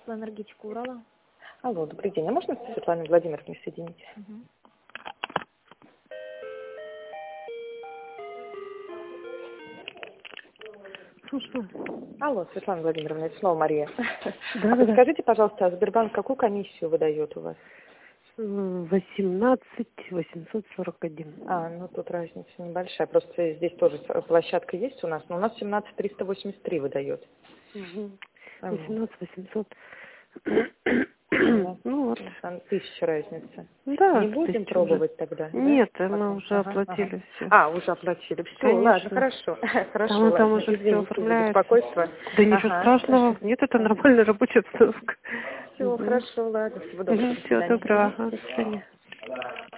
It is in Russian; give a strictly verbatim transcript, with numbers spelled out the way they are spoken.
Теплоэнергетика Урала. Алло, добрый день. А можно с Светланой Владимировной соединить? Угу. Слушаю. Алло, Светлана Владимировна, это снова Мария. Да, А да, подскажите, пожалуйста, а Сбербанк какую комиссию выдает у вас? восемнадцать восемьсот сорок один. А, ну тут разница небольшая. Просто здесь тоже площадка есть у нас, но у нас семнадцать триста восемьдесят три выдает. Угу. А, восемнадцать восемьсот. ну, Ну вот. там тысяча разница. Да, Не будем тысяча уже. пробовать тогда? Нет, Да? мы Ага, уже ага, оплатили ага. все. А, уже оплатили. Все, ладно, Конечно. хорошо. Хорошо, Там, там ладно. уже все Извините за оформляется. беспокойство. Да ничего Ага, страшного. хорошо. Нет, это нормальная рабочая обстановка. Все, Угу. хорошо, ладно. Всего доброго. До Всего свидания. доброго. Ага, до свидания.